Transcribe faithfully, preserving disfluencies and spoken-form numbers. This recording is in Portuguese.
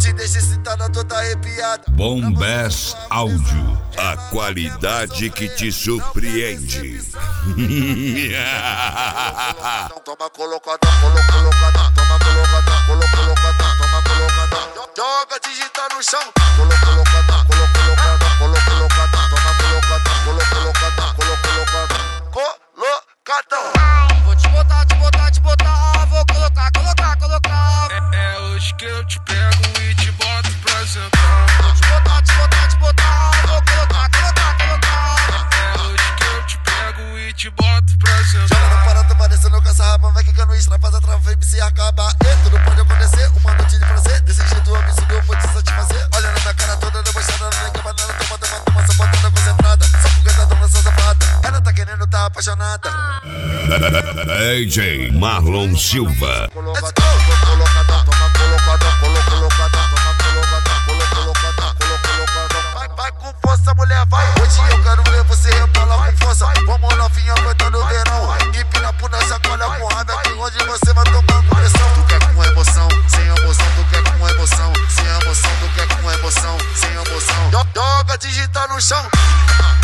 te deixa excitada, toda arrepiada. Bombess Áudio, a qualidade que te surpreende. Toma colocada, colo, colocada, toma colocada, colo, colocada, toma colocada. Joga digita no chão, colo, colocada, colo, colocada, colo, colocada, toma colocada, colo, colocada, colo, colocada, colocada. Vou te botar, te botar, te botar, vou colocar, colocar, colocar. É, é hoje que eu te pego e te boto pra sentar. Vou te botar, te botar, te botar, vou colocar, colocar, colocar. É hoje que eu te pego e te boto pra sentar. Joga no parado, parecendo com essa rapa, vai quicando extra, faz a trava, M C acaba. E tudo pode acontecer, uma noite de prazer. Desse jeito absurdo eu vou te satisfazer. Olha na minha cara toda debochada, não liga pra nada, toma, toma, toma, essa botada concentrada. Só porque tá dando essa safada, ela tá querendo, tá apaixonada. D J Marlon Silva. Colocada, colocada, toma colocada, colo, colocada, toma colocada, colo, colocada, colo, colocada. Vai, vai com força, mulher, vai. Hoje eu quero ver você rebolar com força. Vamos novinha aguentando o verão. Empina por nessa colha com raiva, que onde você vai tomando pressão. Tu quer com emoção, sem emoção, tu quer com emoção, sem emoção, tu quer com emoção, sem emoção. Joga, digita no chão.